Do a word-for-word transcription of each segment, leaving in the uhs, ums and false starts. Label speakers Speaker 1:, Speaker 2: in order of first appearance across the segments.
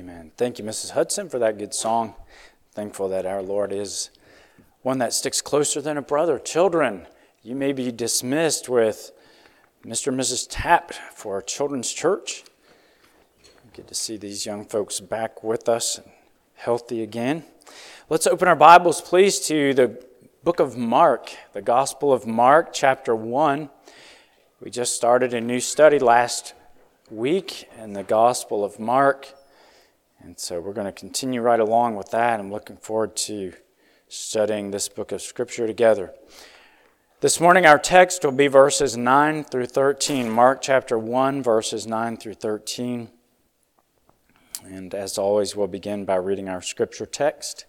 Speaker 1: Amen. Thank you, Missus Hudson, for that good song. Thankful that our Lord is one that sticks closer than a brother. Children, you may be dismissed with Mister and Missus Tapp for Children's Church. Good to see these young folks back with us and healthy again. Let's open our Bibles, please, to the book of Mark, the Gospel of Mark, chapter one. We just started a new study last week in the Gospel of Mark, and so we're going to continue right along with that. I'm looking forward to studying this book of Scripture together. This morning our text will be verses nine through thirteen, Mark chapter one, verses nine through thirteen. And as always, we'll begin by reading our Scripture text.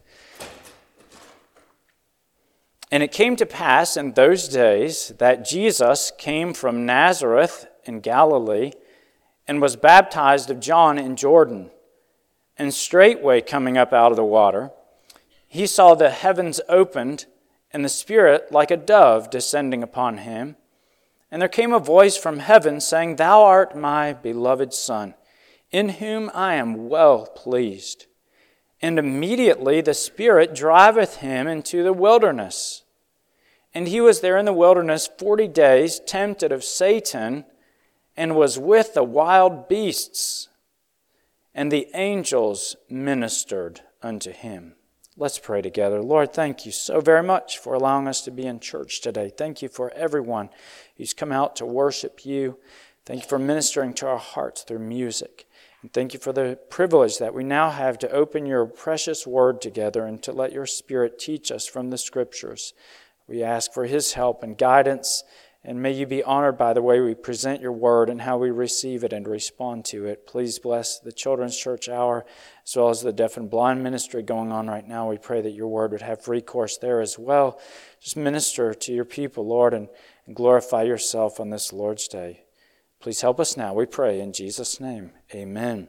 Speaker 1: And it came to pass in those days that Jesus came from Nazareth in Galilee and was baptized of John in Jordan. And straightway coming up out of the water, he saw the heavens opened and the Spirit like a dove descending upon him. And there came a voice from heaven saying, Thou art my beloved Son, in whom I am well pleased. And immediately the Spirit driveth him into the wilderness. And he was there in the wilderness forty days, tempted of Satan, and was with the wild beasts. And the angels ministered unto him. Let's pray together. Lord, thank you so very much for allowing us to be in church today. Thank you for everyone who's come out to worship you. Thank you for ministering to our hearts through music. And thank you for the privilege that we now have to open your precious word together and to let your Spirit teach us from the Scriptures. We ask for his help and guidance, and may you be honored by the way we present your word and how we receive it and respond to it. Please bless the Children's Church Hour as well as the deaf and blind ministry going on right now. We pray that your word would have recourse there as well. Just minister to your people, Lord, and, and glorify yourself on this Lord's Day. Please help us now, we pray, in Jesus' name. Amen.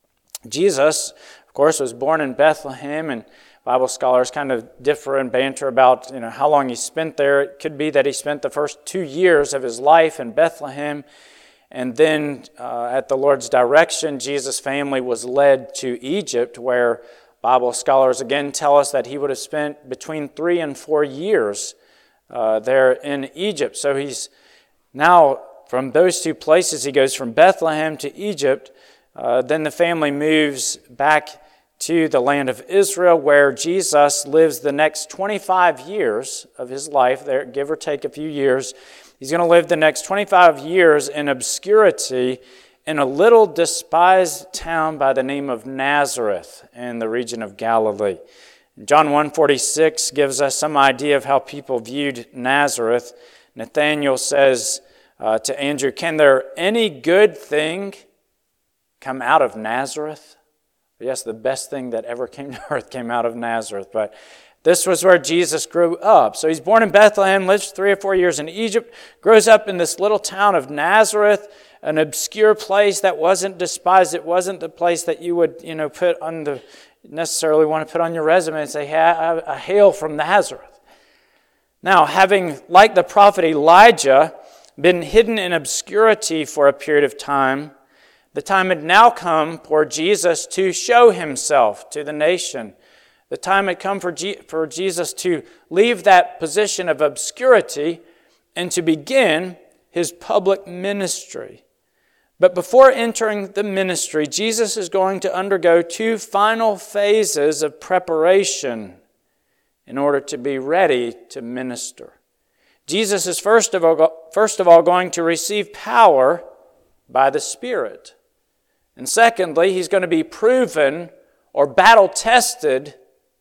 Speaker 1: Jesus, of course, was born in Bethlehem, and Bible scholars kind of differ and banter about, you know, how long he spent there. It could be that he spent the first two years of his life in Bethlehem, and then uh, at the Lord's direction, Jesus' family was led to Egypt, where Bible scholars again tell us that he would have spent between three and four years uh, there in Egypt. So he's now, from those two places, he goes from Bethlehem to Egypt. Uh, then the family moves back to the land of Israel, where Jesus lives the next twenty-five years of his life, there, give or take a few years. He's going to live the next twenty-five years in obscurity in a little despised town by the name of Nazareth in the region of Galilee. John one forty-six gives us some idea of how people viewed Nazareth. Nathanael says uh, to Andrew, "Can there any good thing come out of Nazareth?" Yes, the best thing that ever came to earth came out of Nazareth. But this was where Jesus grew up. So he's born in Bethlehem, lives three or four years in Egypt, grows up in this little town of Nazareth, an obscure place that wasn't despised. It wasn't the place that you would, you know, put on the necessarily want to put on your resume and say, hey, I hail from Nazareth. Now, having, like the prophet Elijah, been hidden in obscurity for a period of time, the time had now come for Jesus to show himself to the nation. The time had come for, G- for Jesus to leave that position of obscurity and to begin his public ministry. But before entering the ministry, Jesus is going to undergo two final phases of preparation in order to be ready to minister. Jesus is first of all, first of all going to receive power by the Spirit. And secondly, he's going to be proven or battle-tested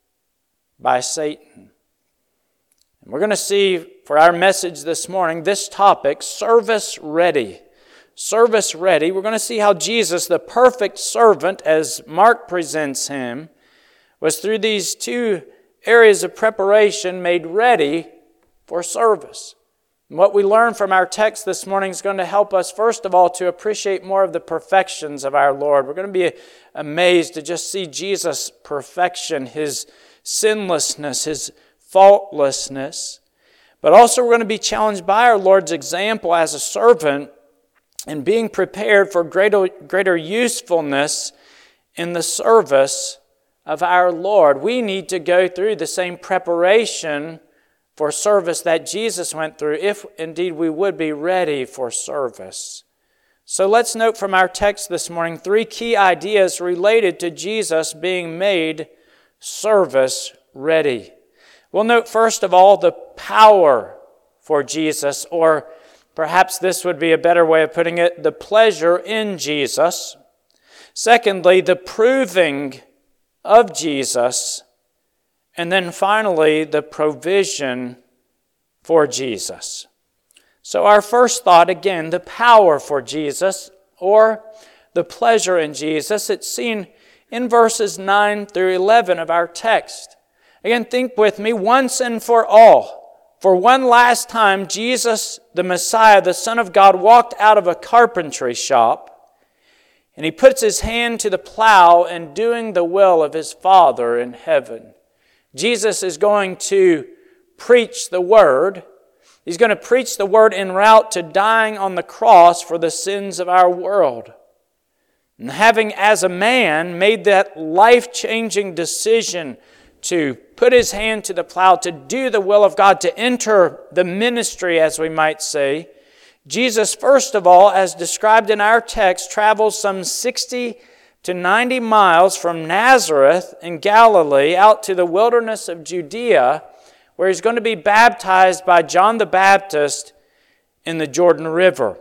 Speaker 1: by Satan. And we're going to see for our message this morning this topic, service ready. Service ready. We're going to see how Jesus, the perfect servant, as Mark presents him, was through these two areas of preparation made ready for service. And what we learn from our text this morning is going to help us, first of all, to appreciate more of the perfections of our Lord. We're going to be amazed to just see Jesus' perfection, his sinlessness, his faultlessness. But also we're going to be challenged by our Lord's example as a servant and being prepared for greater, greater usefulness in the service of our Lord. We need to go through the same preparation for service that Jesus went through, if indeed we would be ready for service. So let's note from our text this morning three key ideas related to Jesus being made service ready. We'll note first of all the power for Jesus, or perhaps this would be a better way of putting it, the pleasure in Jesus. Secondly, the proving of Jesus. And then finally, the provision for Jesus. So our first thought, again, the power for Jesus, or the pleasure in Jesus. It's seen in verses nine through eleven of our text. Again, think with me, once and for all. For one last time, Jesus, the Messiah, the Son of God, walked out of a carpentry shop, and he puts his hand to the plow and doing the will of his Father in heaven. Jesus is going to preach the Word. He's going to preach the Word en route to dying on the cross for the sins of our world. And having as a man made that life-changing decision to put his hand to the plow, to do the will of God, to enter the ministry, as we might say, Jesus, first of all, as described in our text, travels some sixty to ninety miles from Nazareth in Galilee out to the wilderness of Judea, where he's going to be baptized by John the Baptist in the Jordan River.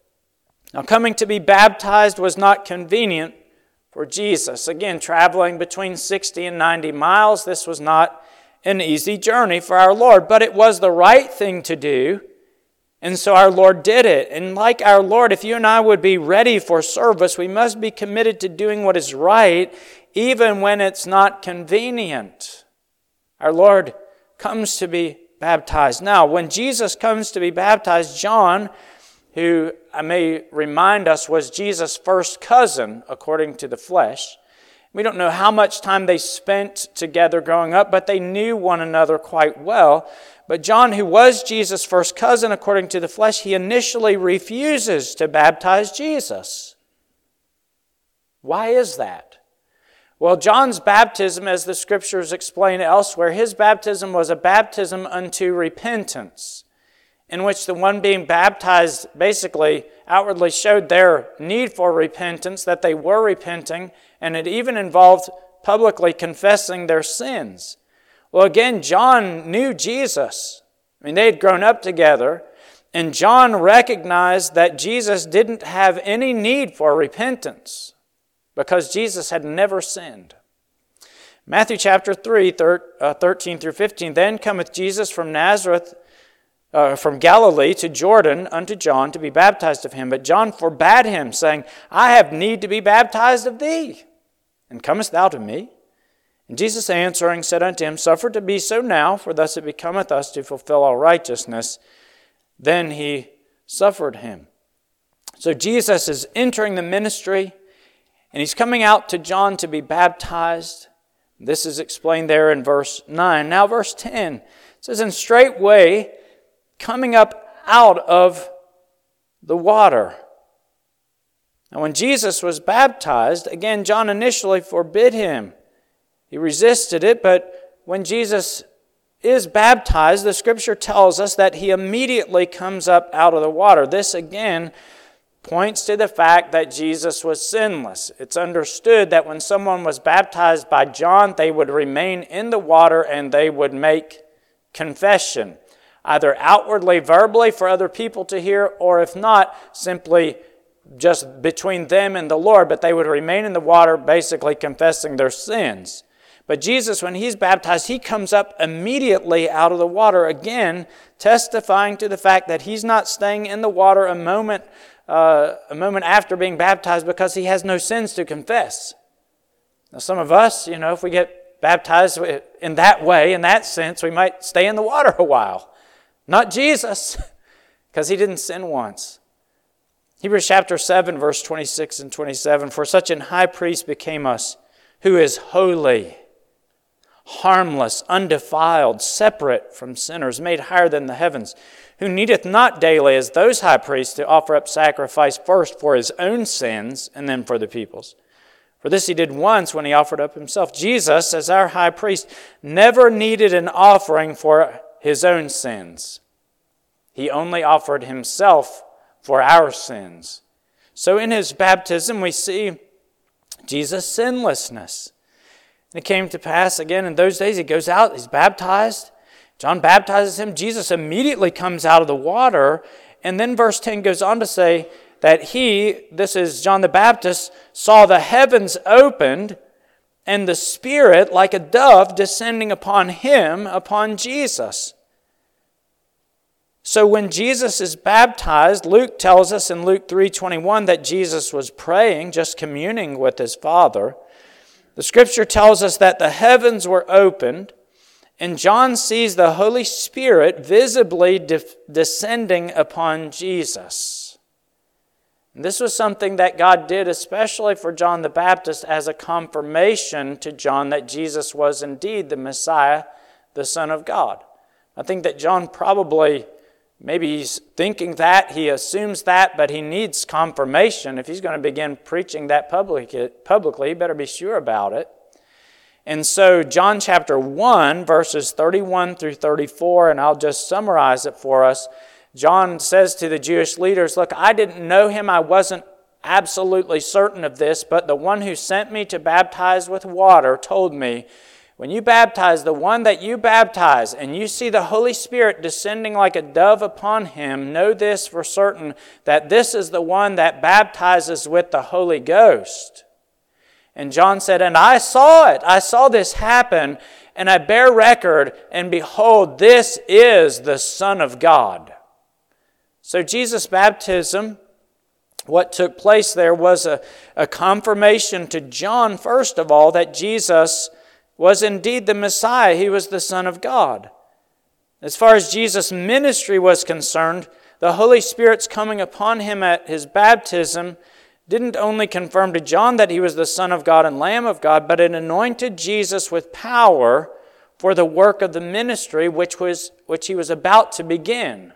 Speaker 1: Now, coming to be baptized was not convenient for Jesus. Again, traveling between sixty and ninety miles, this was not an easy journey for our Lord, but it was the right thing to do. And so our Lord did it. And like our Lord, if you and I would be ready for service, we must be committed to doing what is right, even when it's not convenient. Our Lord comes to be baptized. Now, when Jesus comes to be baptized, John, who I may remind us was Jesus' first cousin, according to the flesh. We don't know how much time they spent together growing up, but they knew one another quite well. But John, who was Jesus' first cousin, according to the flesh, he initially refuses to baptize Jesus. Why is that? Well, John's baptism, as the Scriptures explain elsewhere, his baptism was a baptism unto repentance, in which the one being baptized basically outwardly showed their need for repentance, that they were repenting, and it even involved publicly confessing their sins. Well, again, John knew Jesus. I mean, they had grown up together, and John recognized that Jesus didn't have any need for repentance because Jesus had never sinned. Matthew chapter three, thirteen through fifteen, then cometh Jesus from Nazareth, Uh, from Galilee to Jordan unto John to be baptized of him. But John forbade him, saying, I have need to be baptized of thee, and comest thou to me? And Jesus answering said unto him, Suffer to be so now, for thus it becometh us to fulfill all righteousness. Then he suffered him. So Jesus is entering the ministry, and he's coming out to John to be baptized. This is explained there in verse nine. Now verse ten says, And straightway, coming up out of the water. Now when Jesus was baptized, again, John initially forbid him. He resisted it, but when Jesus is baptized, the Scripture tells us that he immediately comes up out of the water. This again points to the fact that Jesus was sinless. It's understood that when someone was baptized by John, they would remain in the water and they would make confession, either outwardly, verbally for other people to hear, or if not, simply just between them and the Lord, but they would remain in the water basically confessing their sins. But Jesus, when he's baptized, he comes up immediately out of the water, again testifying to the fact that he's not staying in the water a moment, uh, a moment after being baptized because he has no sins to confess. Now some of us, you know, if we get baptized in that way, in that sense, we might stay in the water a while. Not Jesus, because he didn't sin once. Hebrews chapter seven, verse twenty-six and twenty-seven, For such an high priest became us, who is holy, harmless, undefiled, separate from sinners, made higher than the heavens, who needeth not daily, as those high priests, to offer up sacrifice first for his own sins and then for the people's. For this he did once when he offered up himself. Jesus, as our high priest, never needed an offering for his own sins. He only offered himself for our sins. So in his baptism we see Jesus' sinlessness. And it came to pass again in those days, he goes out, he's baptized. John baptizes him. Jesus immediately comes out of the water. And then verse ten goes on to say that he, this is John the Baptist, saw the heavens opened and the Spirit like a dove descending upon him, upon Jesus. So when Jesus is baptized, Luke tells us in Luke three twenty-one that Jesus was praying, just communing with his Father. The Scripture tells us that the heavens were opened, and John sees the Holy Spirit visibly de- descending upon Jesus. And this was something that God did especially for John the Baptist as a confirmation to John that Jesus was indeed the Messiah, the Son of God. I think that John probably, maybe he's thinking that, he assumes that, but he needs confirmation. If he's going to begin preaching that public, publicly, he better be sure about it. And so John chapter one, verses thirty-one through thirty-four, and I'll just summarize it for us. John says to the Jewish leaders, look, I didn't know him, I wasn't absolutely certain of this, but the one who sent me to baptize with water told me, when you baptize the one that you baptize, and you see the Holy Spirit descending like a dove upon him, know this for certain, that this is the one that baptizes with the Holy Ghost. And John said, and I saw it. I saw this happen, and I bear record, and behold, this is the Son of God. So Jesus' baptism, what took place there was a, a confirmation to John, first of all, that Jesus was indeed the Messiah. He was the Son of God. As far as Jesus' ministry was concerned, the Holy Spirit's coming upon him at his baptism didn't only confirm to John that he was the Son of God and Lamb of God, but it anointed Jesus with power for the work of the ministry which was which he was about to begin.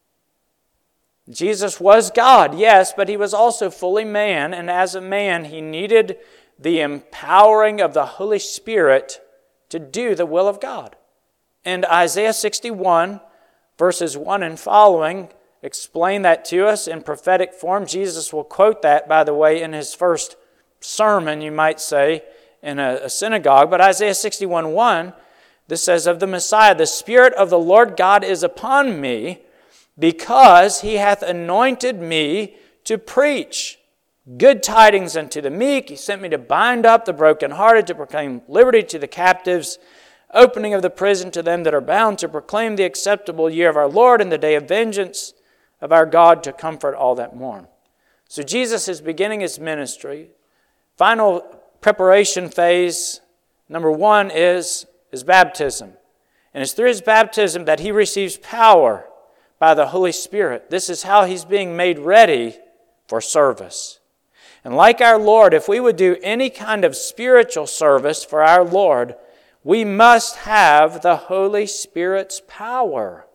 Speaker 1: Jesus was God, yes, but he was also fully man, and as a man he needed the empowering of the Holy Spirit to do the will of God. And Isaiah sixty-one, verses one and following, explain that to us in prophetic form. Jesus will quote that, by the way, in his first sermon, you might say, in a, a synagogue. But Isaiah sixty-one one, this says, of the Messiah, the Spirit of the Lord God is upon me, because he hath anointed me to preach good tidings unto the meek. He sent me to bind up the brokenhearted, to proclaim liberty to the captives, opening of the prison to them that are bound, to proclaim the acceptable year of our Lord and the day of vengeance of our God, to comfort all that mourn. So Jesus is beginning his ministry. Final preparation phase, number one, is his baptism. And it's through his baptism that he receives power by the Holy Spirit. This is how he's being made ready for service. And like our Lord, if we would do any kind of spiritual service for our Lord, we must have the Holy Spirit's power.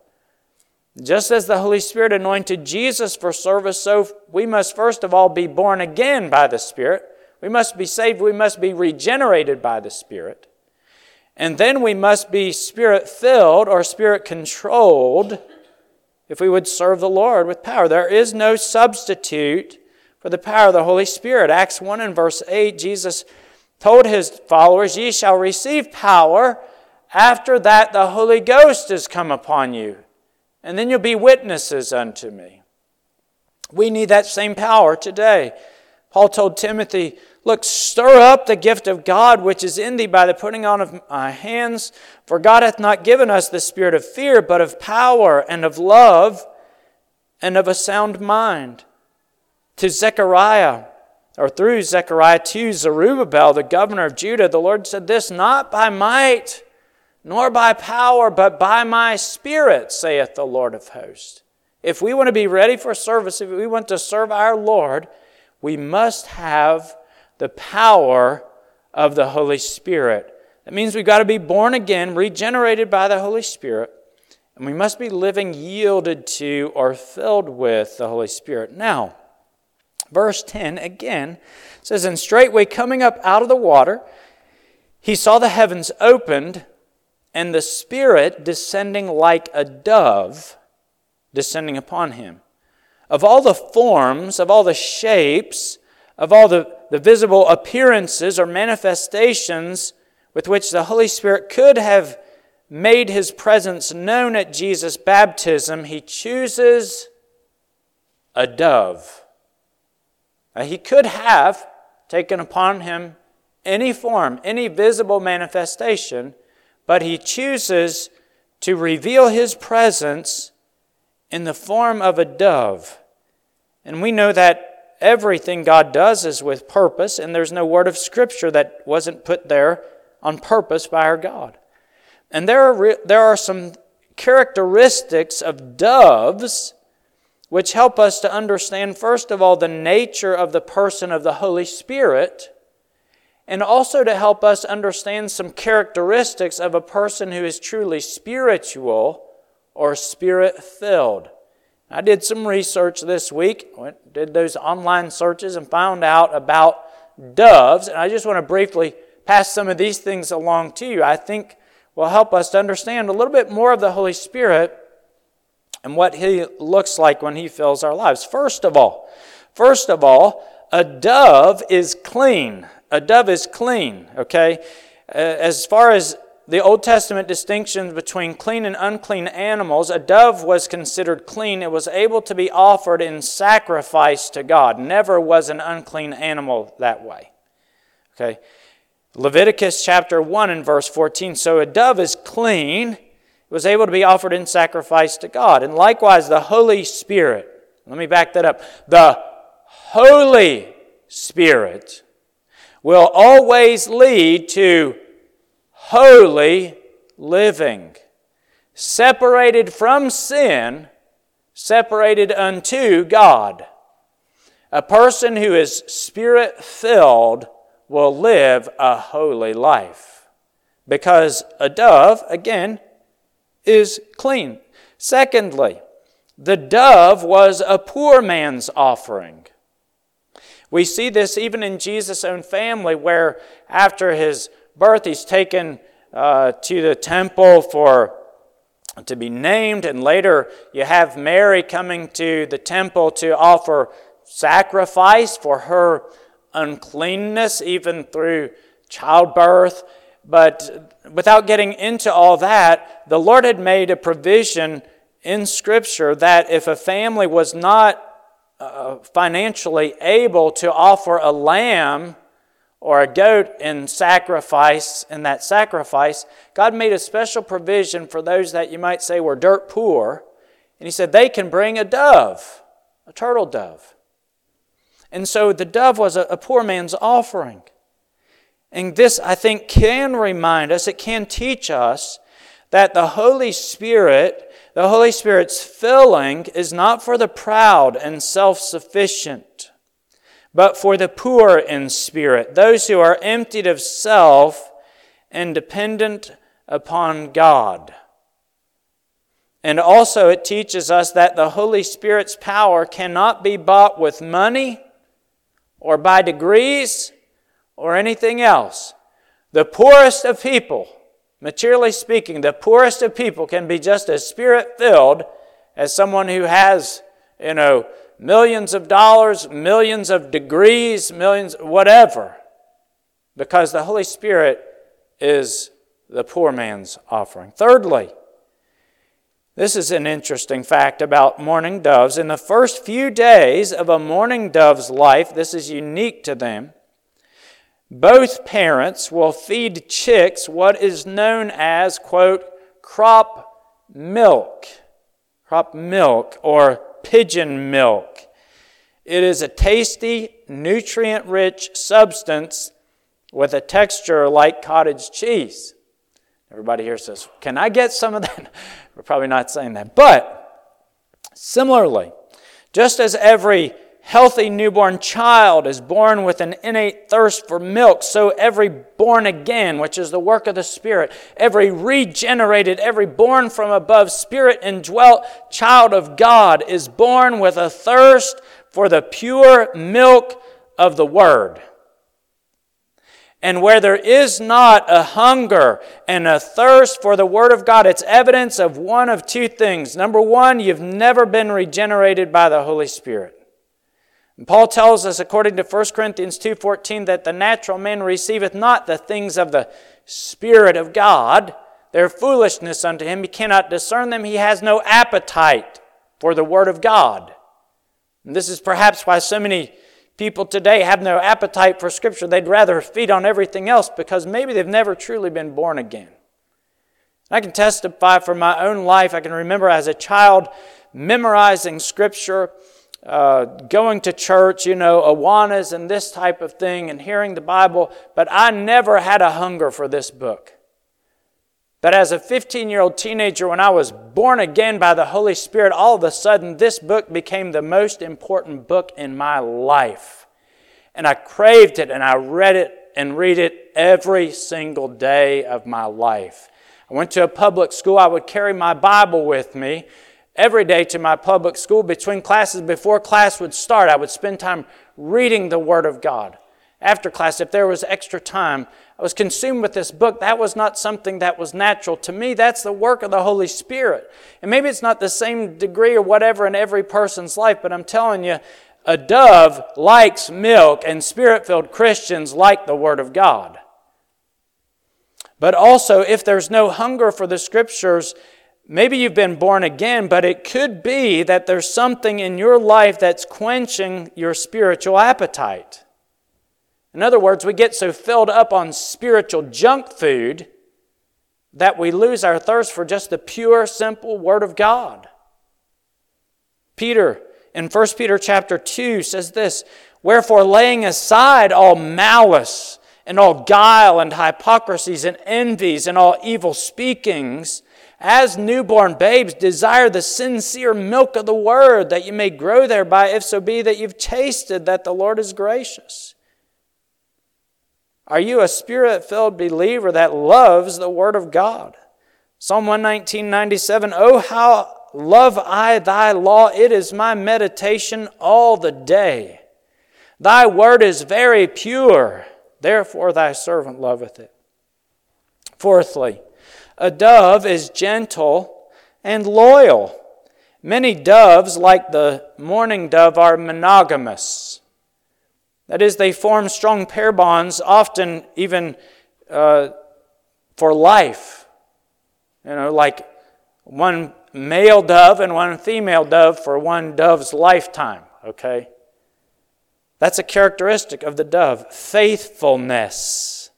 Speaker 1: Just as the Holy Spirit anointed Jesus for service, so we must first of all be born again by the Spirit. We must be saved. We must be regenerated by the Spirit. And then we must be Spirit-filled or Spirit-controlled if we would serve the Lord with power. There is no substitute for the power of the Holy Spirit. Acts one and verse eight, Jesus told his followers, ye shall receive power after that the Holy Ghost is come upon you, and then you'll be witnesses unto me. We need that same power today. Paul told Timothy, look, stir up the gift of God which is in thee by the putting on of my hands. For God hath not given us the spirit of fear, but of power and of love and of a sound mind. To Zechariah, or through Zechariah to Zerubbabel, the governor of Judah, the Lord said this, not by might, nor by power, but by my Spirit, saith the Lord of hosts. If we want to be ready for service, if we want to serve our Lord, we must have the power of the Holy Spirit. That means we've got to be born again, regenerated by the Holy Spirit, and we must be living yielded to or filled with the Holy Spirit. Now, Verse ten again says, "And straightway coming up out of the water, he saw the heavens opened, and the Spirit descending like a dove, descending upon him. Of all the forms, of all the shapes, of all the, the visible appearances or manifestations with which the Holy Spirit could have made His presence known at Jesus' baptism, He chooses a dove." Now, He could have taken upon Him any form, any visible manifestation, but He chooses to reveal His presence in the form of a dove. And we know that everything God does is with purpose, and there's no word of Scripture that wasn't put there on purpose by our God. And there are, re- there are some characteristics of doves which help us to understand, first of all, the nature of the person of the Holy Spirit, and also to help us understand some characteristics of a person who is truly spiritual or Spirit-filled. I did some research this week, went, did those online searches and found out about doves, and I just want to briefly pass some of these things along to you. I think will help us to understand a little bit more of the Holy Spirit and what He looks like when He fills our lives. First of all, first of all, a dove is clean. A dove is clean, okay? As far as the Old Testament distinctions between clean and unclean animals, a dove was considered clean. It was able to be offered in sacrifice to God. Never was an unclean animal that way. Okay? Leviticus chapter one and verse fourteen. So a dove is clean. It was able to be offered in sacrifice to God. And likewise, the Holy Spirit. Let me back that up. The Holy Spirit will always lead to holy living, separated from sin, separated unto God. A person who is Spirit-filled will live a holy life, because a dove, again, is clean. Secondly, the dove was a poor man's offering. We see this even in Jesus' own family, where after His birth, He's taken uh, to the temple for to be named, and later you have Mary coming to the temple to offer sacrifice for her uncleanness, even through childbirth. But without getting into all that, the Lord had made a provision in Scripture that if a family was not uh, financially able to offer a lamb or a goat in sacrifice, in that sacrifice, God made a special provision for those that you might say were dirt poor. And He said they can bring a dove, a turtle dove. And so the dove was a, a poor man's offering. And this, I think, can remind us, it can teach us that the Holy Spirit, the Holy Spirit's filling is not for the proud and self-sufficient, but for the poor in spirit, those who are emptied of self and dependent upon God. And also it teaches us that the Holy Spirit's power cannot be bought with money or by degrees or anything else. The poorest of people, materially speaking, the poorest of people can be just as Spirit-filled as someone who has, you know, millions of dollars, millions of degrees, millions, whatever. Because the Holy Spirit is the poor man's offering. Thirdly, this is an interesting fact about mourning doves. In the first few days of a mourning dove's life, this is unique to them, both parents will feed chicks what is known as, quote, crop milk. Crop milk or pigeon milk. It is a tasty, nutrient-rich substance with a texture like cottage cheese. Everybody here says, can I get some of that? We're probably not saying that. But similarly, just as every healthy newborn child is born with an innate thirst for milk, so every born again, which is the work of the Spirit, every regenerated, every born from above, Spirit-indwelt child of God is born with a thirst for the pure milk of the Word. And where there is not a hunger and a thirst for the Word of God, it's evidence of one of two things. Number one, you've never been regenerated by the Holy Spirit. And Paul tells us, according to First Corinthians two fourteen, that the natural man receiveth not the things of the Spirit of God. They are foolishness unto him. He cannot discern them. He has no appetite for the Word of God. And this is perhaps why so many people today have no appetite for Scripture. They'd rather feed on everything else because maybe they've never truly been born again. I can testify from my own life. I can remember as a child memorizing Scripture, uh, going to church, you know, Awanas and this type of thing, and hearing the Bible, but I never had a hunger for this book. But as a fifteen-year-old teenager, when I was born again by the Holy Spirit, all of a sudden this book became the most important book in my life. And I craved it, and I read it and read it every single day of my life. I went to a public school. I would carry my Bible with me every day to my public school. Between classes, before class would start, I would spend time reading the Word of God. After class, if there was extra time, I was consumed with this book. That was not something that was natural to me. That's the work of the Holy Spirit. And maybe it's not the same degree or whatever in every person's life, but I'm telling you, a dove likes milk, and Spirit-filled Christians like the Word of God. But also, if there's no hunger for the Scriptures, maybe you've been born again, but it could be that there's something in your life that's quenching your spiritual appetite. In other words, we get so filled up on spiritual junk food that we lose our thirst for just the pure, simple Word of God. Peter, in First Peter chapter two, says this, "Wherefore, laying aside all malice and all guile and hypocrisies and envies and all evil speakings, as newborn babes, desire the sincere milk of the Word, that you may grow thereby, if so be that you've tasted that the Lord is gracious." Are you a Spirit-filled believer that loves the Word of God? Psalm one nineteen, ninety-seven, "Oh, how love I thy law, it is my meditation all the day. Thy word is very pure, therefore thy servant loveth it." Fourthly, a dove is gentle and loyal. Many doves, like the mourning dove, are monogamous. That is, they form strong pair bonds, often even uh, for life. You know, like one male dove and one female dove for one dove's lifetime, okay? That's a characteristic of the dove, faithfulness.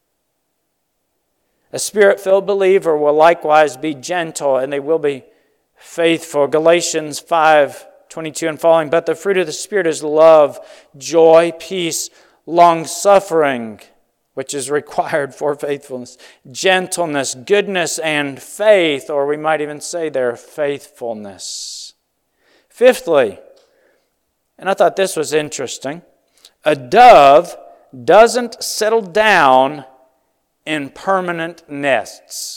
Speaker 1: A Spirit-filled believer will likewise be gentle, and they will be faithful. Galatians five twenty-two and following, "But the fruit of the Spirit is love, joy, peace, long-suffering," which is required for faithfulness, "gentleness, goodness, and faith," or we might even say their faithfulness. Fifthly, and I thought this was interesting, a dove doesn't settle down in permanent nests.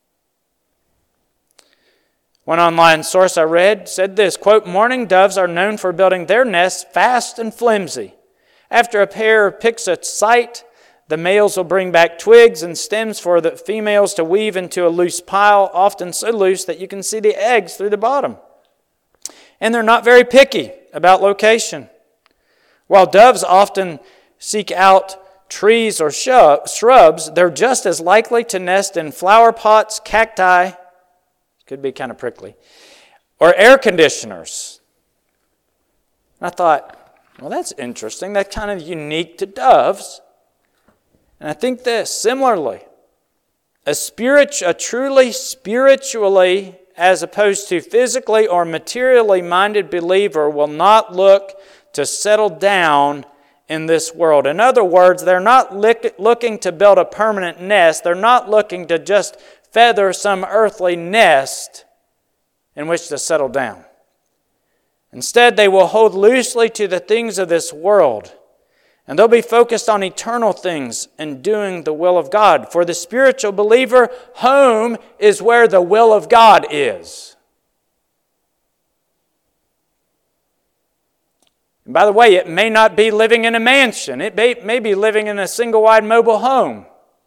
Speaker 1: One online source I read said this, quote, "Mourning doves are known for building their nests fast and flimsy. After a pair picks a site, the males will bring back twigs and stems for the females to weave into a loose pile, often so loose that you can see the eggs through the bottom. And they're not very picky about location. While doves often seek out trees or shrubs, they're just as likely to nest in flower pots, cacti," could be kind of prickly, "or air conditioners." And I thought, well, that's interesting. That's kind of unique to doves. And I think this, similarly, a, spirit, a truly spiritually, as opposed to physically or materially minded believer will not look to settle down in this world. In other words, they're not lick, looking to build a permanent nest. They're not looking to just feather some earthly nest in which to settle down. Instead, they will hold loosely to the things of this world, and they'll be focused on eternal things and doing the will of God. For the spiritual believer, home is where the will of God is. And by the way, it may not be living in a mansion. It may, may be living in a single-wide mobile home.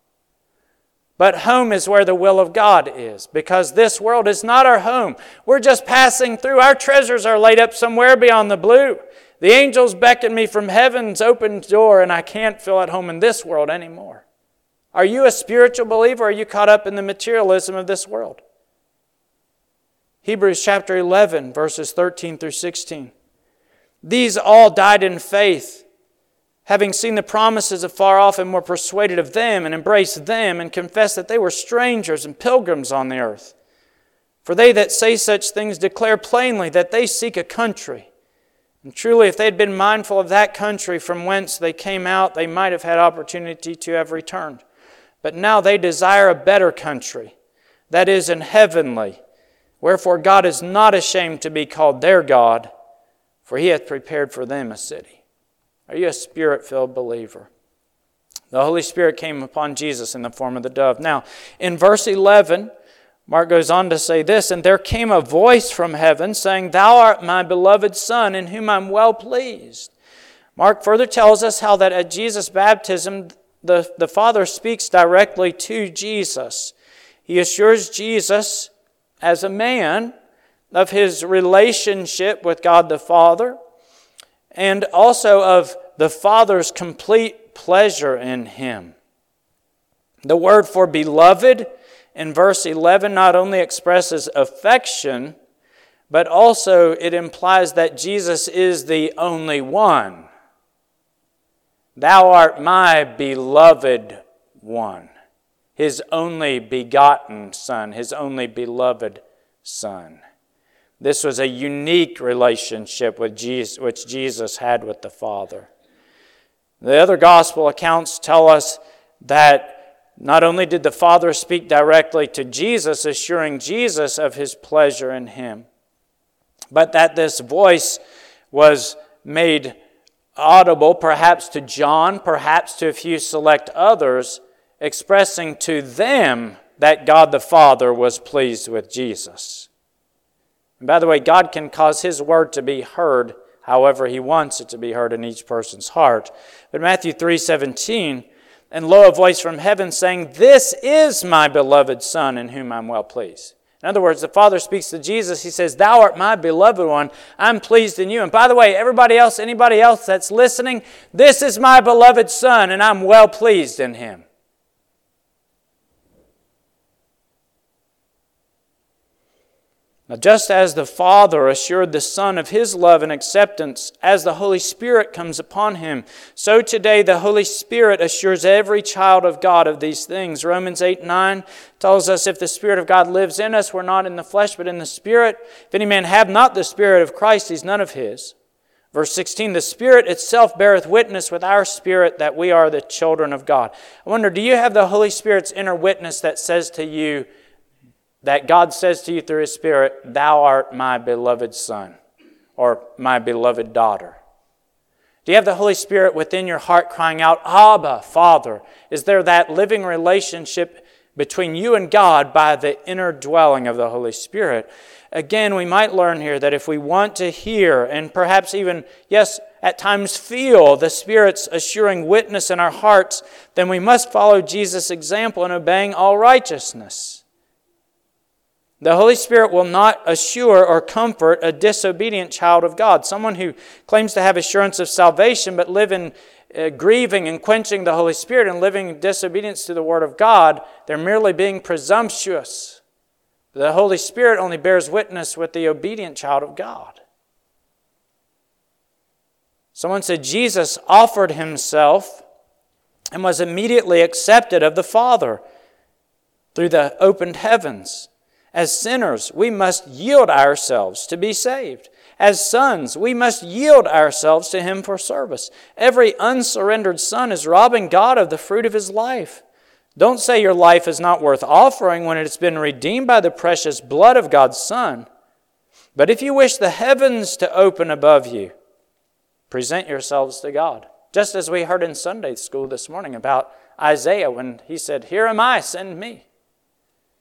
Speaker 1: But home is where the will of God is, because this world is not our home. We're just passing through. Our treasures are laid up somewhere beyond the blue. The angels beckon me from heaven's open door, and I can't feel at home in this world anymore. Are you a spiritual believer, or are you caught up in the materialism of this world? Hebrews chapter eleven, verses thirteen through sixteen. These all died in faith, having seen the promises afar off, and were persuaded of them, and embraced them, and confessed that they were strangers and pilgrims on the earth. For they that say such things declare plainly that they seek a country. And truly, if they had been mindful of that country from whence they came out, they might have had opportunity to have returned. But now they desire a better country, that is, an heavenly. Wherefore God is not ashamed to be called their God, for He hath prepared for them a city. Are you a Spirit-filled believer? The Holy Spirit came upon Jesus in the form of the dove. Now, in verse eleven, Mark goes on to say this, and there came a voice from heaven saying, Thou art my beloved Son, in whom I am well pleased. Mark further tells us how that at Jesus' baptism, the, the Father speaks directly to Jesus. He assures Jesus, as a man, of his relationship with God the Father, and also of the Father's complete pleasure in him. The word for beloved in verse eleven not only expresses affection, but also it implies that Jesus is the only one. Thou art my beloved one, His only begotten Son, His only beloved Son. This was a unique relationship with Jesus, which Jesus had with the Father. The other gospel accounts tell us that not only did the Father speak directly to Jesus, assuring Jesus of His pleasure in Him, but that this voice was made audible perhaps to John, perhaps to a few select others, expressing to them that God the Father was pleased with Jesus. And by the way, God can cause His word to be heard however He wants it to be heard in each person's heart. But Matthew three seventeen, and lo, a voice from heaven saying, This is my beloved Son, in whom I'm well pleased. In other words, the Father speaks to Jesus. He says, Thou art my beloved one. I'm pleased in you. And by the way, everybody else, anybody else that's listening, this is my beloved Son, and I'm well pleased in Him. Now, just as the Father assured the Son of His love and acceptance as the Holy Spirit comes upon Him, so today the Holy Spirit assures every child of God of these things. Romans eight nine tells us, if the Spirit of God lives in us, we're not in the flesh but in the Spirit. If any man have not the Spirit of Christ, he's none of His. Verse sixteen, the Spirit itself beareth witness with our spirit that we are the children of God. I wonder, do you have the Holy Spirit's inner witness that says to you, that God says to you through His Spirit, Thou art my beloved Son, or my beloved daughter? Do you have the Holy Spirit within your heart crying out, Abba, Father? Is there that living relationship between you and God by the inner dwelling of the Holy Spirit? Again, we might learn here that if we want to hear and perhaps even, yes, at times feel the Spirit's assuring witness in our hearts, then we must follow Jesus' example in obeying all righteousness. The Holy Spirit will not assure or comfort a disobedient child of God. Someone who claims to have assurance of salvation but live in uh, grieving and quenching the Holy Spirit and living in disobedience to the Word of God, they're merely being presumptuous. The Holy Spirit only bears witness with the obedient child of God. Someone said Jesus offered Himself and was immediately accepted of the Father through the opened heavens. As sinners, we must yield ourselves to be saved. As sons, we must yield ourselves to Him for service. Every unsurrendered son is robbing God of the fruit of his life. Don't say your life is not worth offering when it has been redeemed by the precious blood of God's Son. But if you wish the heavens to open above you, present yourselves to God. Just as we heard in Sunday school this morning about Isaiah when he said, Here am I, send me.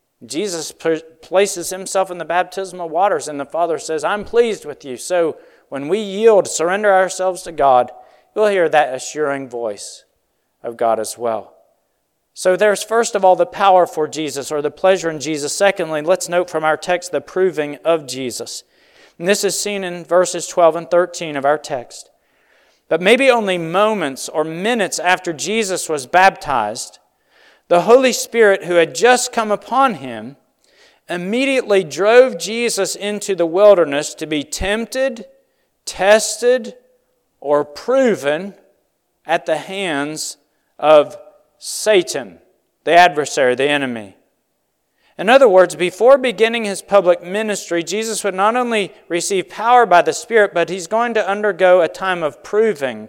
Speaker 1: Jesus places Himself in the baptismal waters, and the Father says, I'm pleased with you. So when we yield, surrender ourselves to God, you'll hear that assuring voice of God as well. So there's first of all the power for Jesus, or the pleasure in Jesus. Secondly, let's note from our text the proving of Jesus. And this is seen in verses twelve and thirteen of our text. But maybe only moments or minutes after Jesus was baptized, the Holy Spirit who had just come upon him immediately drove Jesus into the wilderness to be tempted, tested, or proven at the hands of Satan, the adversary, the enemy. In other words, before beginning his public ministry, Jesus would not only receive power by the Spirit, but he's going to undergo a time of proving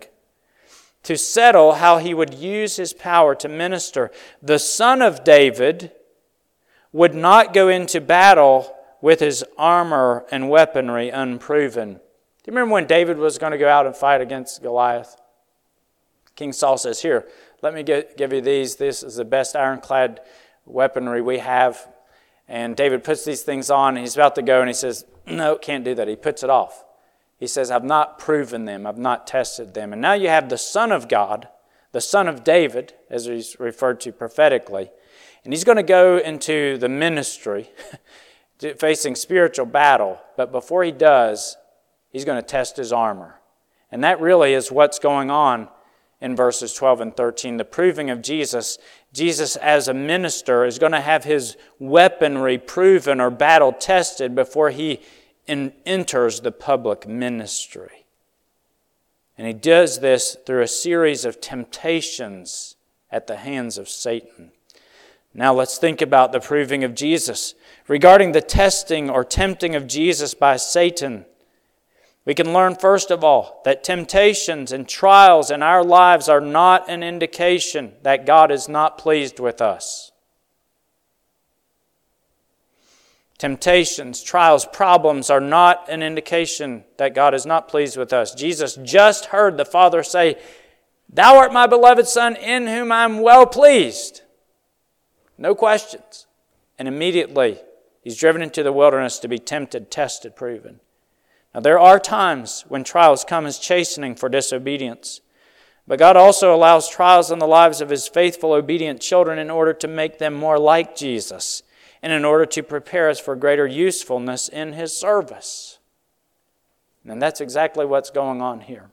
Speaker 1: to settle how he would use his power to minister. The Son of David would not go into battle with his armor and weaponry unproven. Do you remember when David was going to go out and fight against Goliath? King Saul says, "Here, let me get, give you these. This is the best ironclad weaponry we have." And David puts these things on, and he's about to go, and he says, "No, can't do that." He puts it off. He says, "I've not proven them. I've not tested them." And now you have the Son of God, the Son of David, as he's referred to prophetically. And he's going to go into the ministry, facing spiritual battle. But before he does, he's going to test his armor. And that really is what's going on in verses twelve and thirteen, the proving of Jesus. Jesus as a minister is going to have his weaponry proven or battle tested before he in, enters the public ministry. And he does this through a series of temptations at the hands of Satan. Now let's think about the proving of Jesus. Regarding the testing or tempting of Jesus by Satan, we can learn, first of all, that temptations and trials in our lives are not an indication that God is not pleased with us. Temptations, trials, problems are not an indication that God is not pleased with us. Jesus just heard the Father say, "Thou art my beloved Son, in whom I am well pleased." No questions. And immediately, he's driven into the wilderness to be tempted, tested, proven. Now, there are times when trials come as chastening for disobedience. But God also allows trials in the lives of His faithful, obedient children in order to make them more like Jesus and in order to prepare us for greater usefulness in His service. And that's exactly what's going on here.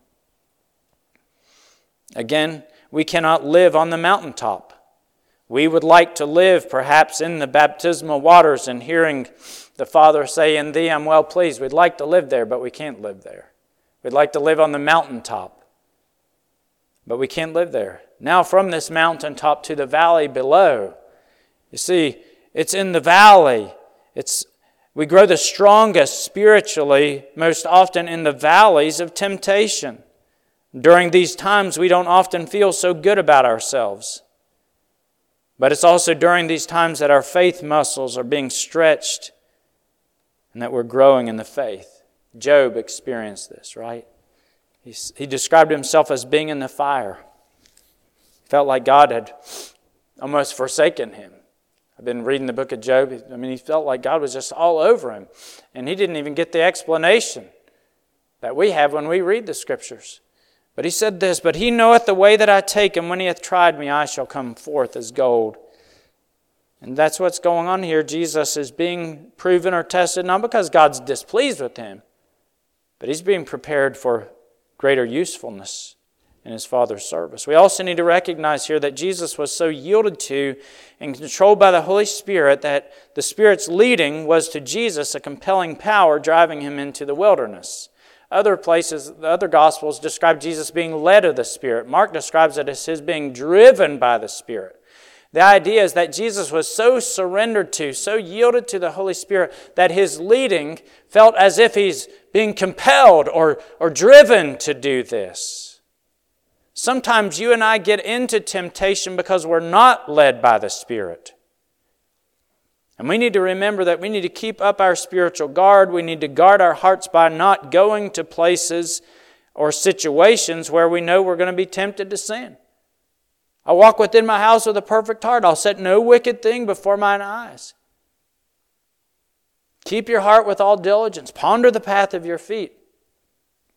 Speaker 1: Again, we cannot live on the mountaintop. We would like to live perhaps in the baptismal waters and hearing the Father say, "In thee I'm well pleased." We'd like to live there, but we can't live there. We'd like to live on the mountaintop, but we can't live there. Now from this mountaintop to the valley below, you see, it's in the valley. It's we grow the strongest spiritually most often in the valleys of temptation. During these times, we don't often feel so good about ourselves. But it's also during these times that our faith muscles are being stretched and that we're growing in the faith. Job experienced this, right? He, he described himself as being in the fire. He felt like God had almost forsaken him. I've been reading the book of Job. I mean, he felt like God was just all over him. And he didn't even get the explanation that we have when we read the Scriptures. But he said this, "But he knoweth the way that I take, and when he hath tried me, I shall come forth as gold." And that's what's going on here. Jesus is being proven or tested, not because God's displeased with him, but he's being prepared for greater usefulness in his Father's service. We also need to recognize here that Jesus was so yielded to and controlled by the Holy Spirit that the Spirit's leading was to Jesus a compelling power driving him into the wilderness. Other places, the other Gospels describe Jesus being led of the Spirit. Mark describes it as his being driven by the Spirit. The idea is that Jesus was so surrendered to, so yielded to the Holy Spirit, that his leading felt as if he's being compelled or, or driven to do this. Sometimes you and I get into temptation because we're not led by the Spirit. And we need to remember that we need to keep up our spiritual guard. We need to guard our hearts by not going to places or situations where we know we're going to be tempted to sin. I walk within my house with a perfect heart. I'll set no wicked thing before mine eyes. Keep your heart with all diligence. Ponder the path of your feet.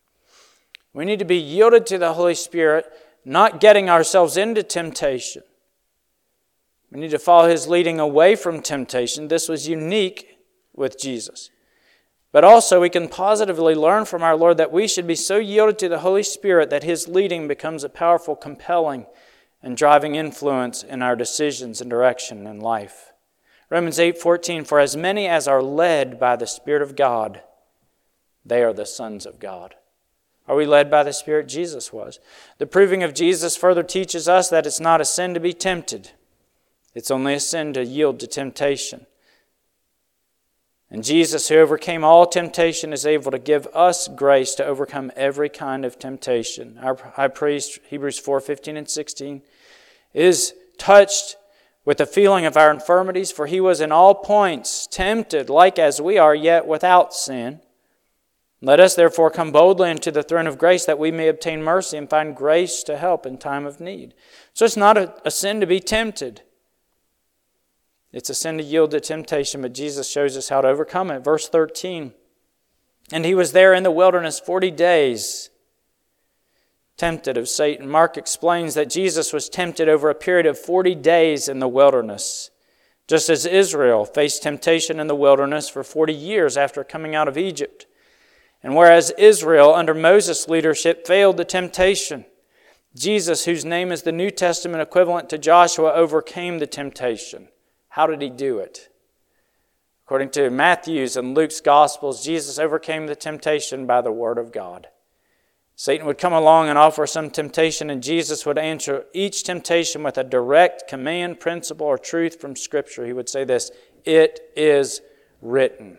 Speaker 1: We need to be yielded to the Holy Spirit, not getting ourselves into temptation. We need to follow His leading away from temptation. This was unique with Jesus. But also we can positively learn from our Lord that we should be so yielded to the Holy Spirit that His leading becomes a powerful, compelling, and driving influence in our decisions and direction in life. Romans eight fourteen, for as many as are led by the Spirit of God, they are the sons of God. Are we led by the Spirit? Jesus was. The proving of Jesus further teaches us that it's not a sin to be tempted. It's only a sin to yield to temptation. And Jesus, who overcame all temptation, is able to give us grace to overcome every kind of temptation. Our high priest, Hebrews four fifteen and sixteen, is touched with the feeling of our infirmities, for He was in all points tempted like as we are, yet without sin. Let us therefore come boldly into the throne of grace that we may obtain mercy and find grace to help in time of need. So it's not a, a sin to be tempted. It's a sin to yield to temptation, but Jesus shows us how to overcome it. Verse thirteen, and He was there in the wilderness forty days, tempted of Satan. Mark explains that Jesus was tempted over a period of forty days in the wilderness, just as Israel faced temptation in the wilderness for forty years after coming out of Egypt. And whereas Israel, under Moses' leadership, failed the temptation, Jesus, whose name is the New Testament equivalent to Joshua, overcame the temptation. How did He do it? According to Matthew's and Luke's Gospels, Jesus overcame the temptation by the Word of God. Satan would come along and offer some temptation, and Jesus would answer each temptation with a direct command, principle, or truth from Scripture. He would say this, "It is written."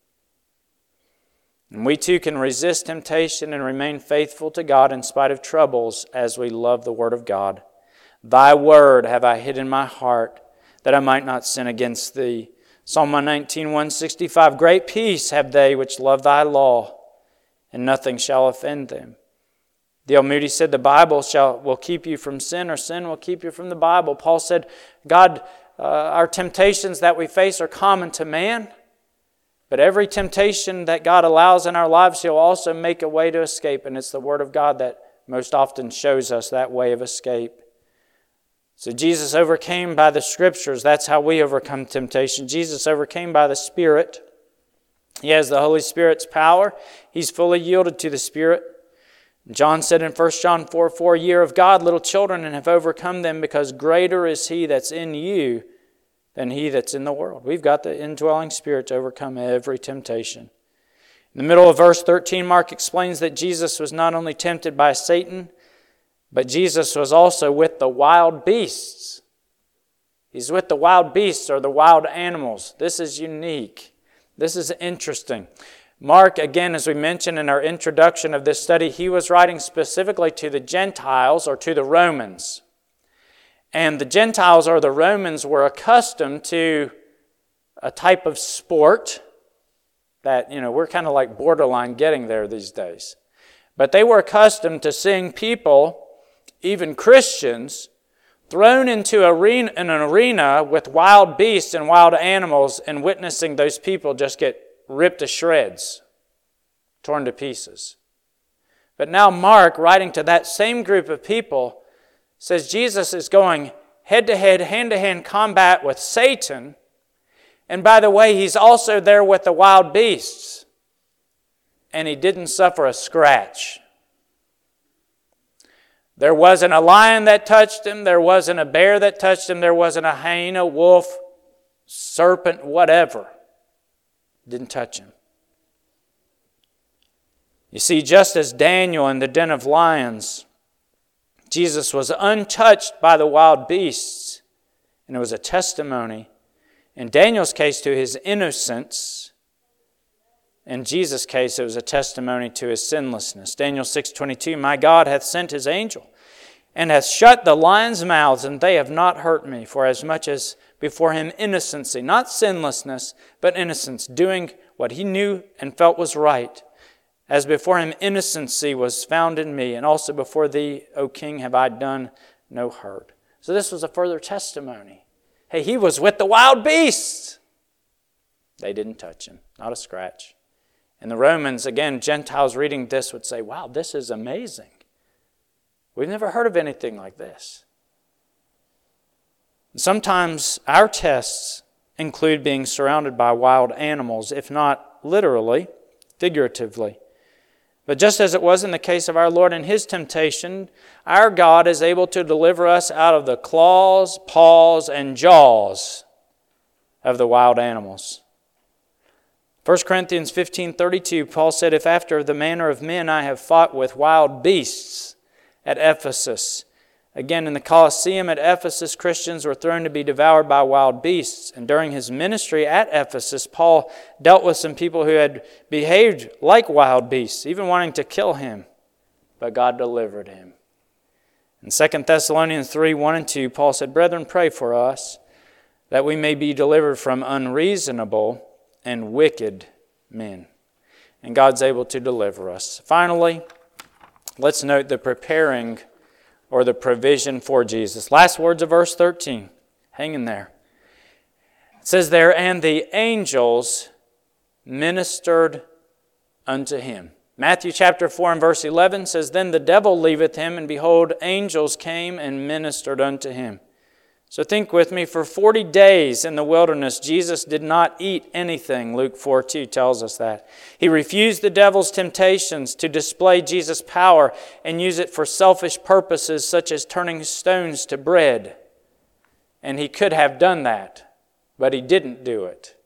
Speaker 1: And we too can resist temptation and remain faithful to God in spite of troubles as we love the Word of God. Thy word have I hid in my heart, that I might not sin against Thee. Psalm one nineteen, one sixty-five, great peace have they which love Thy law, and nothing shall offend them. D L Moody said, the Bible shall will keep you from sin, or sin will keep you from the Bible. Paul said, God, uh, our temptations that we face are common to man, but every temptation that God allows in our lives, He'll also make a way to escape, and it's the Word of God that most often shows us that way of escape. So Jesus overcame by the Scriptures. That's how we overcome temptation. Jesus overcame by the Spirit. He has the Holy Spirit's power. He's fully yielded to the Spirit. John said in First John four four, ye are of God, little children, and have overcome them, because greater is He that's in you than he that's in the world. We've got the indwelling Spirit to overcome every temptation. In the middle of verse thirteen, Mark explains that Jesus was not only tempted by Satan, but Jesus was also with the wild beasts. He's with the wild beasts, or the wild animals. This is unique. This is interesting. Mark, again, as we mentioned in our introduction of this study, he was writing specifically to the Gentiles, or to the Romans. And the Gentiles, or the Romans, were accustomed to a type of sport that, you know, we're kind of like borderline getting there these days. But they were accustomed to seeing people, even Christians, thrown into arena, an arena with wild beasts and wild animals, and witnessing those people just get ripped to shreds, torn to pieces. But now Mark, writing to that same group of people, says Jesus is going head-to-head, hand-to-hand combat with Satan. And by the way, He's also there with the wild beasts. And He didn't suffer a scratch. There wasn't a lion that touched Him. There wasn't a bear that touched Him. There wasn't a hyena, wolf, serpent, whatever. Didn't touch Him. You see, just as Daniel in the den of lions, Jesus was untouched by the wild beasts, and it was a testimony, in Daniel's case, to his innocence. In Jesus' case, it was a testimony to his sinlessness. Daniel six twenty-two, my God hath sent His angel, and hath shut the lions' mouths, and they have not hurt me, for as much as before Him innocency, not sinlessness, but innocence, doing what He knew and felt was right. As before Him innocency was found in me, and also before Thee, O King, have I done no hurt. So this was a further testimony. Hey, He was with the wild beasts. They didn't touch Him, not a scratch. And the Romans, again, Gentiles reading this would say, wow, this is amazing. We've never heard of anything like this. Sometimes our tests include being surrounded by wild animals, if not literally, figuratively. But just as it was in the case of our Lord and His temptation, our God is able to deliver us out of the claws, paws, and jaws of the wild animals. First Corinthians fifteen thirty-two, Paul said, "If after the manner of men I have fought with wild beasts at Ephesus." Again, in the Colosseum at Ephesus, Christians were thrown to be devoured by wild beasts. And during his ministry at Ephesus, Paul dealt with some people who had behaved like wild beasts, even wanting to kill him. But God delivered him. In Second Thessalonians three, one and two, Paul said, "Brethren, pray for us, that we may be delivered from unreasonable and wicked men." And God's able to deliver us. Finally, let's note the preparing or the provision for Jesus. Last words of verse thirteen. Hang in there. It says there, "And the angels ministered unto him." Matthew chapter four and verse eleven says, "Then the devil leaveth him, and behold, angels came and ministered unto him." So think with me, for forty days in the wilderness, Jesus did not eat anything. Luke four two tells us that. He refused the devil's temptations to display Jesus' power and use it for selfish purposes such as turning stones to bread. And he could have done that, but he didn't do it.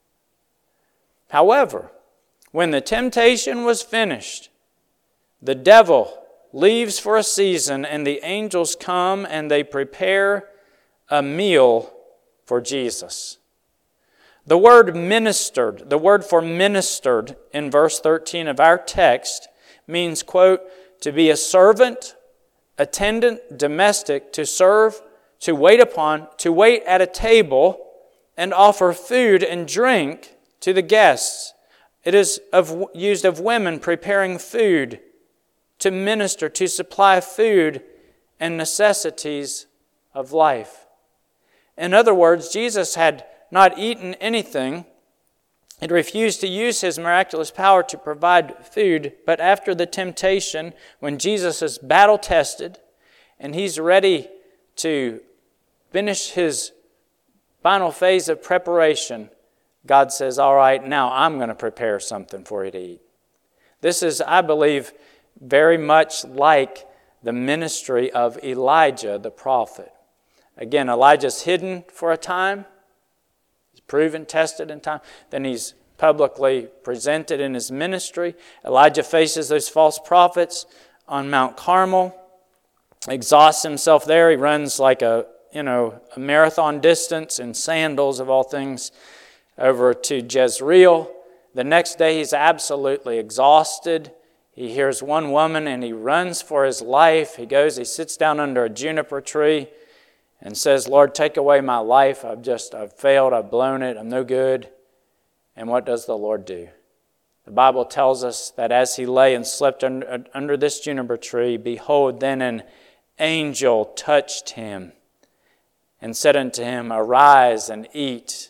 Speaker 1: However, when the temptation was finished, the devil leaves for a season and the angels come and they prepare a meal for Jesus. The word ministered, the word for ministered in verse thirteen of our text means, quote, to be a servant, attendant, domestic, to serve, to wait upon, to wait at a table and offer food and drink to the guests. It is of, used of women preparing food, to minister, to supply food and necessities of life. In other words, Jesus had not eaten anything. He refused to use His miraculous power to provide food. But after the temptation, when Jesus is battle-tested and He's ready to finish His final phase of preparation, God says, "All right, now I'm going to prepare something for you to eat." This is, I believe, very much like the ministry of Elijah the prophet. Again, Elijah's hidden for a time. He's proven, tested in time. Then he's publicly presented in his ministry. Elijah faces those false prophets on Mount Carmel, exhausts himself there. He runs like a, you know, a marathon distance in sandals of all things over to Jezreel. The next day he's absolutely exhausted. He hears one woman and he runs for his life. He goes, he sits down under a juniper tree and says, "Lord, take away my life. I've just, I've failed. I've blown it. I'm no good." And what does the Lord do? The Bible tells us that as he lay and slept under, under this juniper tree, behold, then an angel touched him and said unto him, "Arise and eat."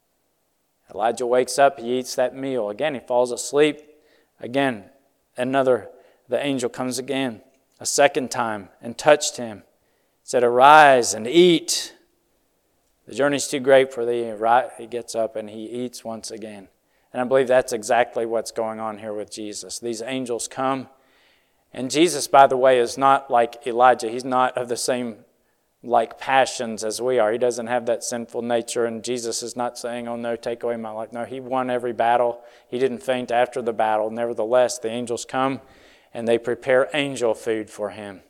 Speaker 1: Elijah wakes up. He eats that meal. Again, he falls asleep. Again, another, the angel comes again, a second time, and touched him. Said, "Arise and eat. The journey's too great for thee." He gets up and he eats once again. And I believe that's exactly what's going on here with Jesus. These angels come. And Jesus, by the way, is not like Elijah. He's not of the same like passions as we are. He doesn't have that sinful nature. And Jesus is not saying, "Oh no, take away my life." No, he won every battle. He didn't faint after the battle. Nevertheless, the angels come and they prepare angel food for him.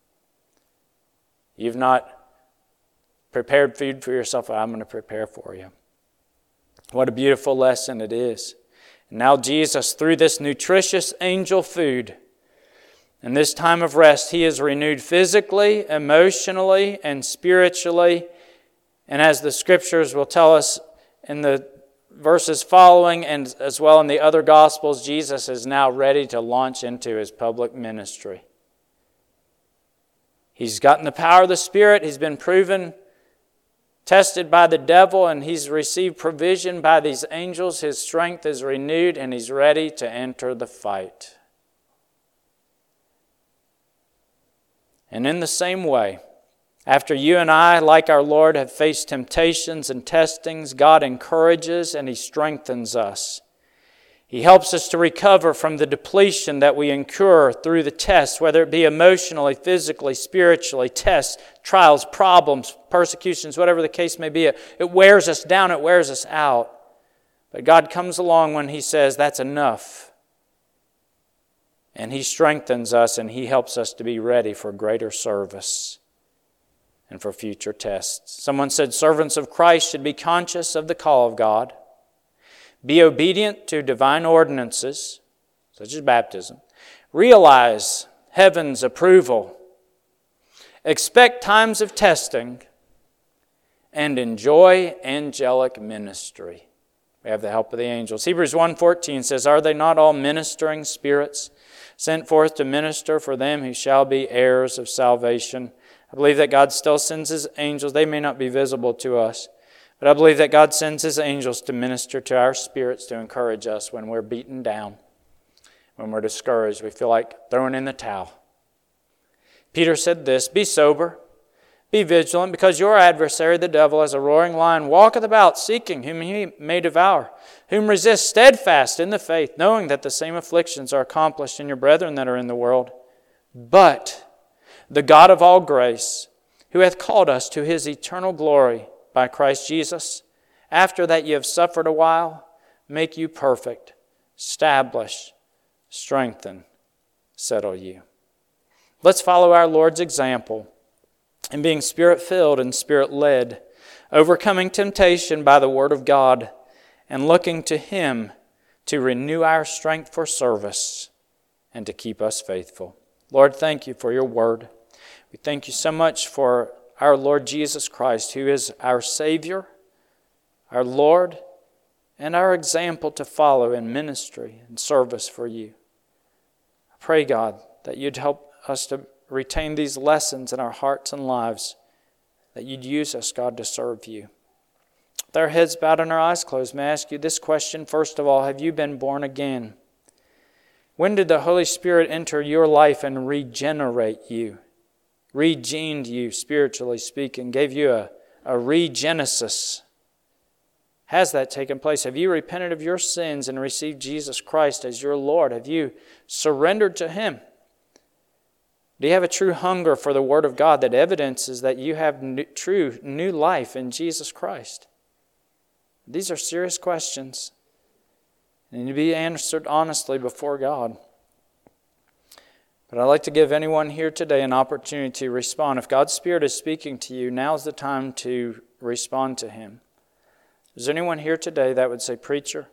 Speaker 1: You've not prepared food for yourself. I'm going to prepare for you. What a beautiful lesson it is. And now Jesus, through this nutritious angel food, in this time of rest, He is renewed physically, emotionally, and spiritually. And as the Scriptures will tell us in the verses following, and as well in the other Gospels, Jesus is now ready to launch into His public ministry. He's gotten the power of the Spirit. He's been proven tested by the devil and he's received provision by these angels, his strength is renewed and he's ready to enter the fight. And in the same way, after you and I, like our Lord, have faced temptations and testings, God encourages and He strengthens us. He helps us to recover from the depletion that we incur through the tests, whether it be emotionally, physically, spiritually, tests, trials, problems, persecutions, whatever the case may be. It, it wears us down, it wears us out. But God comes along when He says, that's enough. And He strengthens us and He helps us to be ready for greater service and for future tests. Someone said servants of Christ should be conscious of the call of God, be obedient to divine ordinances, such as baptism, realize heaven's approval, expect times of testing, and enjoy angelic ministry. We have the help of the angels. Hebrews one fourteen says, are they not all ministering spirits sent forth to minister for them who shall be heirs of salvation? I believe that God still sends His angels. They may not be visible to us, but I believe that God sends His angels to minister to our spirits, to encourage us when we're beaten down, when we're discouraged, we feel like throwing in the towel. Peter said this, be sober, be vigilant, because your adversary, the devil, as a roaring lion, walketh about, seeking whom he may devour, whom resist steadfast in the faith, knowing that the same afflictions are accomplished in your brethren that are in the world. But the God of all grace, who hath called us to His eternal glory by Christ Jesus, after that ye have suffered a while, make you perfect, establish, strengthen, settle you. Let's follow our Lord's example in being Spirit-filled and Spirit-led, overcoming temptation by the Word of God, and looking to Him to renew our strength for service and to keep us faithful. Lord, thank You for Your Word. We thank You so much for our Lord Jesus Christ, who is our Savior, our Lord, and our example to follow in ministry and service for You. I pray, God, that You'd help us to retain these lessons in our hearts and lives, that You'd use us, God, to serve You. With our heads bowed and our eyes closed, may I ask you this question? First of all, have you been born again? When did the Holy Spirit enter your life and regenerate you? Regened you, spiritually speaking, gave you a, a regenesis. Has that taken place? Have you repented of your sins and received Jesus Christ as your Lord? Have you surrendered to Him? Do you have a true hunger for the Word of God that evidences that you have new, true new life in Jesus Christ? These are serious questions, and need to be answered honestly before God. But I'd like to give anyone here today an opportunity to respond. If God's Spirit is speaking to you, now's the time to respond to Him. Is there anyone here today that would say, Preacher,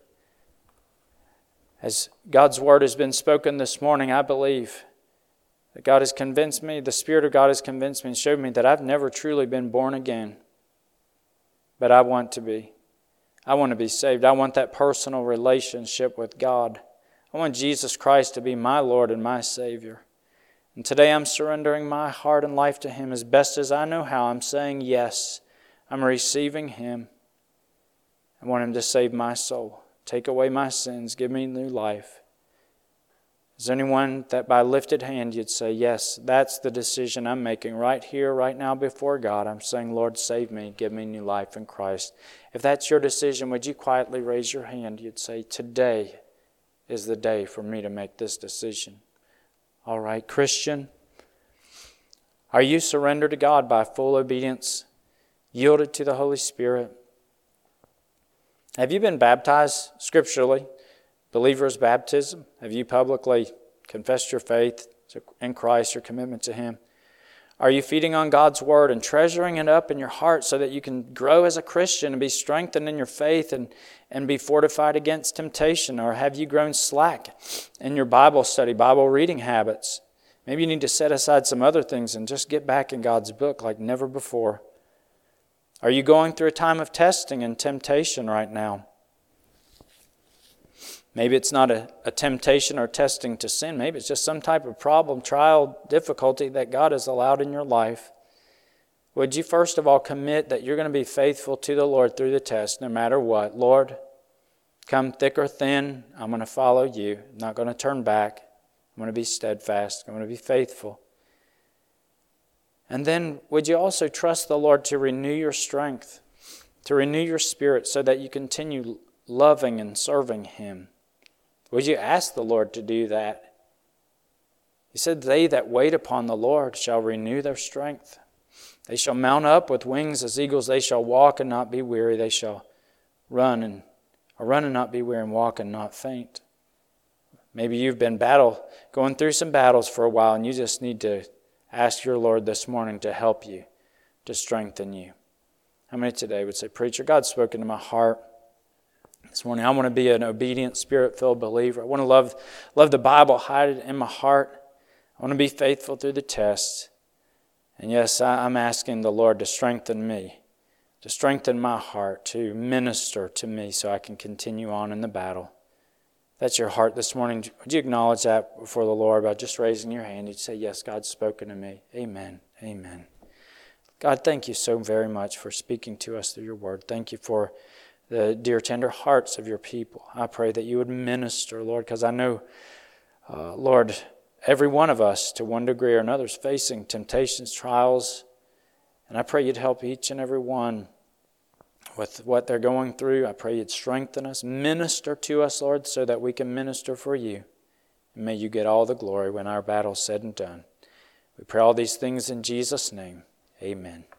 Speaker 1: as God's Word has been spoken this morning, I believe that God has convinced me, the Spirit of God has convinced me and showed me that I've never truly been born again. But I want to be. I want to be saved. I want that personal relationship with God. I want Jesus Christ to be my Lord and my Savior. And today I'm surrendering my heart and life to Him as best as I know how. I'm saying yes. I'm receiving Him. I want Him to save my soul, take away my sins, give me new life. Is there anyone that by lifted hand you'd say, yes, that's the decision I'm making right here, right now before God. I'm saying, Lord, save me, give me new life in Christ. If that's your decision, would you quietly raise your hand? You'd say, today is the day for me to make this decision. All right, Christian, are you surrendered to God by full obedience, yielded to the Holy Spirit? Have you been baptized scripturally? Believer's baptism? Have you publicly confessed your faith in Christ, your commitment to Him? Are you feeding on God's Word and treasuring it up in your heart so that you can grow as a Christian and be strengthened in your faith and, and be fortified against temptation? Or have you grown slack in your Bible study, Bible reading habits? Maybe you need to set aside some other things and just get back in God's book like never before. Are you going through a time of testing and temptation right now? Maybe it's not a, a temptation or testing to sin. Maybe it's just some type of problem, trial, difficulty that God has allowed in your life. Would you first of all commit that you're going to be faithful to the Lord through the test no matter what? Lord, come thick or thin, I'm going to follow you. I'm not going to turn back. I'm going to be steadfast. I'm going to be faithful. And then would you also trust the Lord to renew your strength, to renew your spirit so that you continue loving and serving Him? Would you ask the Lord to do that? He said, they that wait upon the Lord shall renew their strength. They shall mount up with wings as eagles. They shall walk and not be weary. They shall run and or run and not be weary, and walk and not faint. Maybe you've been battle going through some battles for a while, and you just need to ask your Lord this morning to help you, to strengthen you. How many today would say, Preacher, God's spoken to my heart this morning. I want to be an obedient, Spirit-filled believer. I want to love, love the Bible, hide it in my heart. I want to be faithful through the tests. And yes, I'm asking the Lord to strengthen me, to strengthen my heart, to minister to me so I can continue on in the battle. If that's your heart this morning, would you acknowledge that before the Lord by just raising your hand? You'd say, yes, God's spoken to me. Amen. Amen. God, thank you so very much for speaking to us through your word. Thank you for the dear, tender hearts of your people. I pray that you would minister, Lord, because I know, uh, Lord, every one of us, to one degree or another, is facing temptations, trials. And I pray you'd help each and every one with what they're going through. I pray you'd strengthen us, minister to us, Lord, so that we can minister for you. And may you get all the glory when our battle's said and done. We pray all these things in Jesus' name. Amen.